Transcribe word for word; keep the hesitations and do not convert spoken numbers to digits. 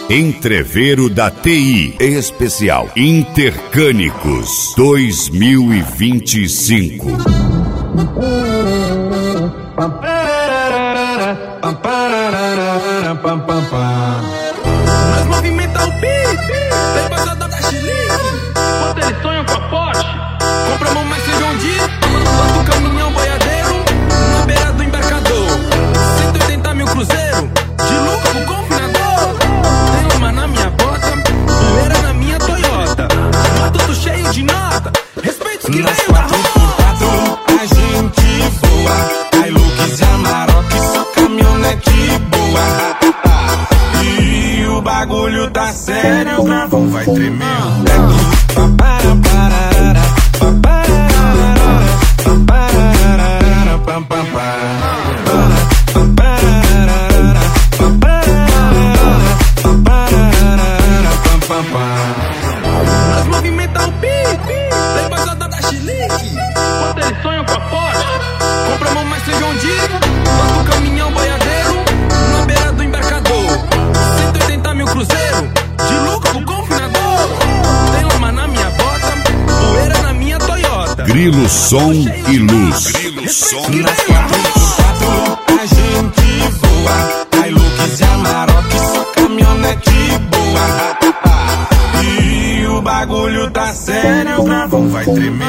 Entreveiro da T I especial Intercânicos dois mil e vinte e cinco. Nós movimenta o pique, tem passada da Chilique. Quando eles sonham com a Porsche, compramos mais feijão de bota o caminhão boiadeiro na beira do embarcador. Cento e oitenta mil cruzeiro, de lucro com confinador. Tem lama na minha bota, poeira na minha Toyota. Tudo cheio de nota, respeito que veio da rua. A gente voa, Hilux e Amarok, só caminhonete boa. E o bagulho tá sério, o gravão vai tremer. Nós movimenta o pique, tem passada da Chilique. Quando eles sonham com a Porsche, compramos mais feijão de bota o caminhão boiadeiro na beira do embarcador. Cento e oitenta mil cruzeiro, de lucro com confinador. Tem lama na minha bota, poeira na minha Toyota. Grilo, som e luz. Grilo, som e luz. A gente voa, Hilux e Amarok, só caminhonete boa. E o bagulho tá sério, o gravão vai tremer.